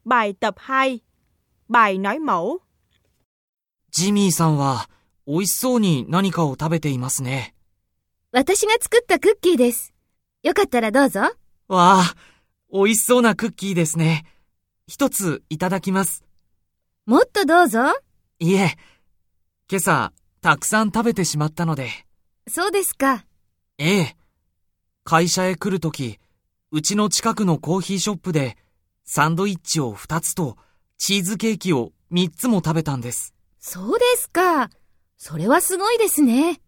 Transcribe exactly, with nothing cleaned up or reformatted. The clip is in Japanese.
Bài tập hai. Bài nói mẫu. ジミーさんは美味しそうに何かを食べていますね。 私が作ったクッキーです。よかったらどうぞ。 わあ、美味しそうなクッキーですね。一ついただきます。 もっとどうぞ。 いえ、今朝たくさん食べてしまったので。 そうですか。 ええ。会社へ来るとき、うちの近くのコーヒーショップでサンドイッチをふたつとチーズケーキをみっつも食べたんです。 そうですか。それはすごいですね。